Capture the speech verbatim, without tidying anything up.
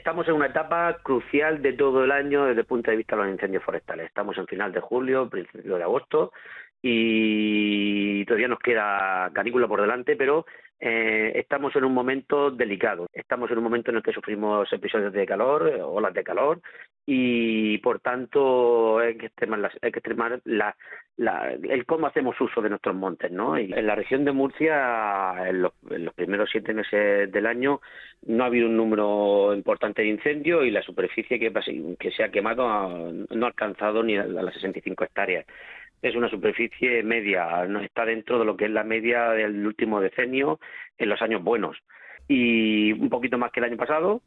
estamos en una etapa crucial de todo el año desde el punto de vista de los incendios forestales. Estamos en final de julio, principio de agosto y todavía nos queda canícula por delante, pero eh, estamos en un momento delicado. Estamos en un momento en el que sufrimos episodios de calor, eh, olas de calor, y por tanto hay que extremar, las, hay que extremar la, la, el cómo hacemos uso de nuestros montes, ¿no? Y en la región de Murcia, en los, en los primeros siete meses del año, no ha habido un número importante de incendios y la superficie que, que se ha quemado no ha alcanzado ni a las sesenta y cinco hectáreas. Es una superficie media, no está dentro de lo que es la media del último decenio en los años buenos. Y un poquito más que el año pasado,